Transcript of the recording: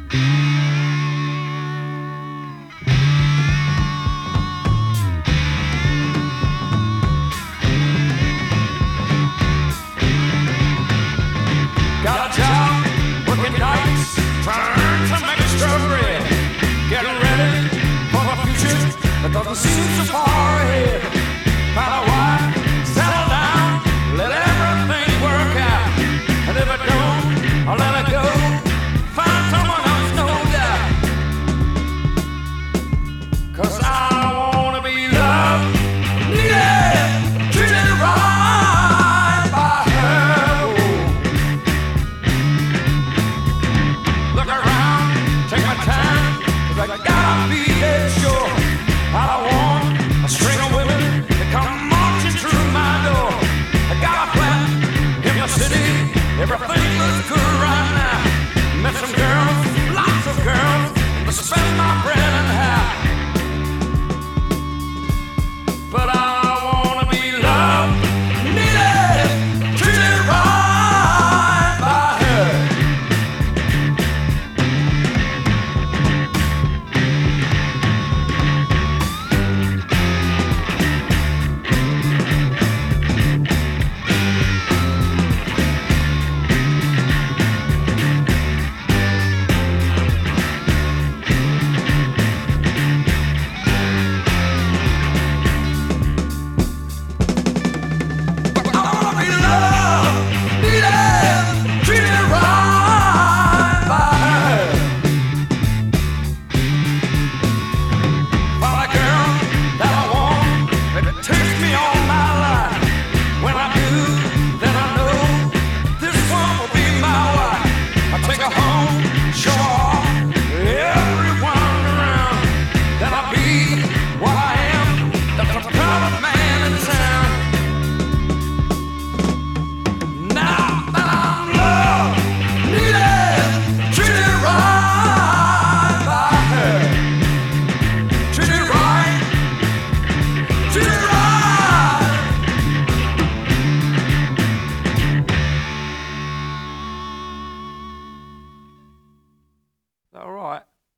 Got a job, working nights, trying to earn some extra bread. Getting ready for the future that doesn't seem so far ahead. Find a wife, settle down, let everything work out. And if it don't, I'll let it go. Find someone else, no doubt. 'Cause I wanna be loved, yeah, treated right by her. Look around, take my time, 'cause I gotta be dead sure. I don't want a string of women to come marching through my door. I got a flat in the city, everything looks good right now. Met some girls